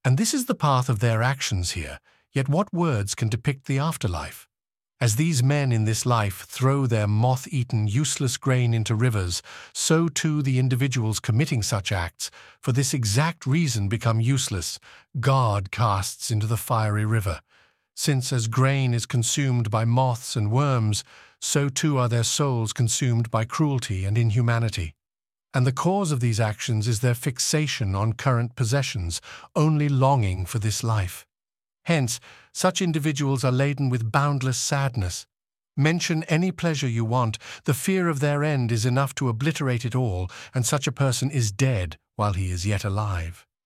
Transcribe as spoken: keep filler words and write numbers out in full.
And this is the path of their actions here, yet what words can depict the afterlife? As these men in this life throw their moth-eaten, useless grain into rivers, so too the individuals committing such acts, for this exact reason become useless, God casts into the fiery river. Since as grain is consumed by moths and worms, so too are their souls consumed by cruelty and inhumanity. And the cause of these actions is their fixation on current possessions, only longing for this life. Hence, such individuals are laden with boundless sadness. Mention any pleasure you want, the fear of their end is enough to obliterate it all, and such a person is dead while he is yet alive.